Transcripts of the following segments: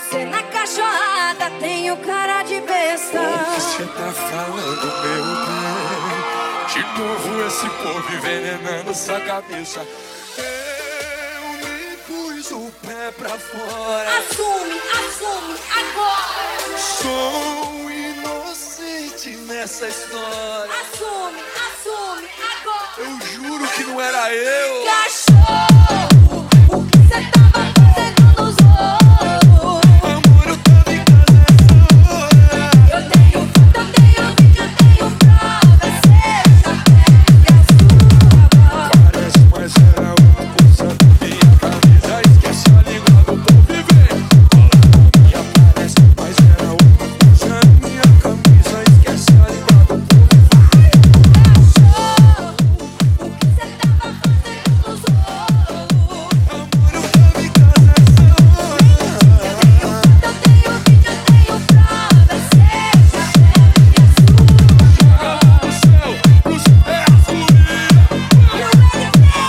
você na cachorrada tem o cara de besta. O que cê tá falando, meu bem? De novo esse povo envenenando sua cabeça. Eu nem pus o pé pra fora. Assume agora. Sou inocente nessa história. Assume agora. Eu juro que não era eu. Cachorro, o que cê tava fazendo nos outros? Amor, eu tava em casa essa hora. Eu tenho foto, eu tenho vídeo, eu tenho prova. Seja pega a sua bola. Parece, mas era uma coisa da minha camisa. Esquece a língua do povo vivendo. Cola na minha, parece, mas era uma coisa da minha camisa. Esquece a língua do povo Cachorro, o que cê tava fazendo nos outros? Amor, eu tava em casa essa hora. Eu tenho vídeo, eu tenho prova. Seja pega a sua bola. Pro céu é a fúria.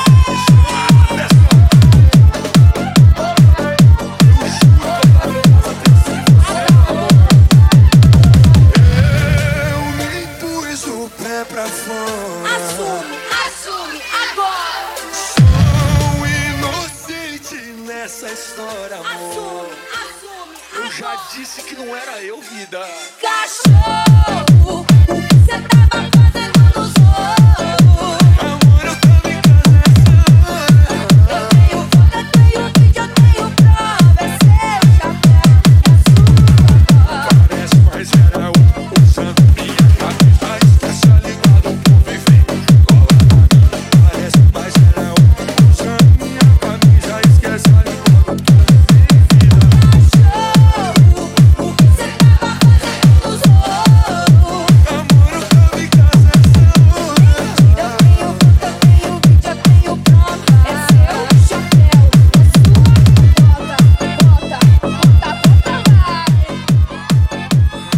Eu nem pus o pé pra fora. Assume agora. Sou inocente nessa história, amor. Assume Eu já agora. disse que não era eu, vida. Cachorro, o que cê tava fazendo nos outros? Amor, eu tava em casa essa hora. Eu tenho foto, eu tenho vídeo, eu tenho prova. Seja pega a sua bola. Parece, mas era uma coisa da minha cabeça. Esquece a língua do povo e vem. Cola na minha. Parece, mas era uma coisa da minha camisa. Esquece a língua do povo e vem, vida. Cachorro, o que cê tava fazendo nos outros? Amor, eu tava em casa essa hora. Eu tenho foto, eu tenho vídeo, eu tenho prova. É seu chapéu, é sua bota. Bota, vai.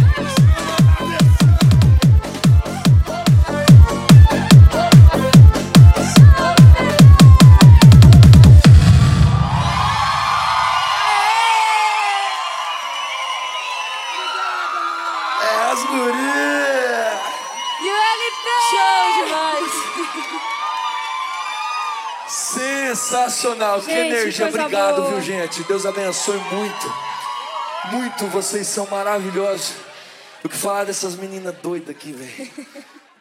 É as gurias. E o LP? Show demais. Sensacional, que Gente, energia, coisa obrigado, boa. viu, gente? Deus abençoe muito. Muito, vocês são maravilhosos. O que falar dessas meninas doidas aqui, velho?